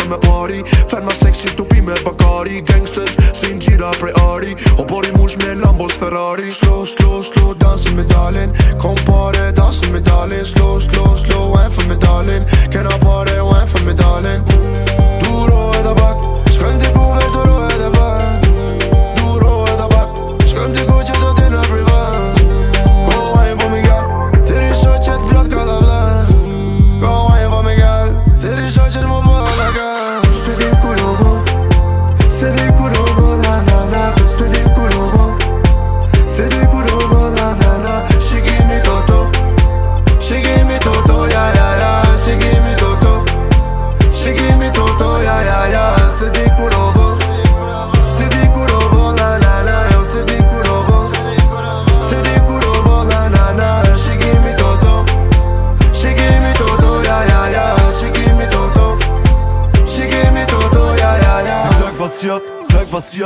me pari. Ferma sexy tupi me bakari. Gangsters si n'gjira prej ari. O bori mush me Lambos Ferrari. Slow, slow, slow, dansin me dalin. Kom pare, dansin me dalin. Slow, slow, slow, wine for me dalin. Kena pare, wine for me dalin. Duro edhe bak, s'kem diku veç duro edhe bak. Duro edhe bak, s'kem diku që do t'i në privat. Go wine for me gal, thiri shoqet plot ka la vlan. Go wine for me gal, thiri shoqet mu po da gal. Se di kur o vo, se di kur o vo la na na. Se di kur o vo, se di kur o vo la na na. She give me toto, she give me toto, ya ya ya. She give me toto, she give me toto, ya ya ya. Se di kur o vo, se di kur o vo la na na. Yo se di kur o vo, se di kur o vo la na na. She give me toto, she give me toto, ya ya ya. She give me toto, she give me toto, ya ya ya. Sag was sie hat,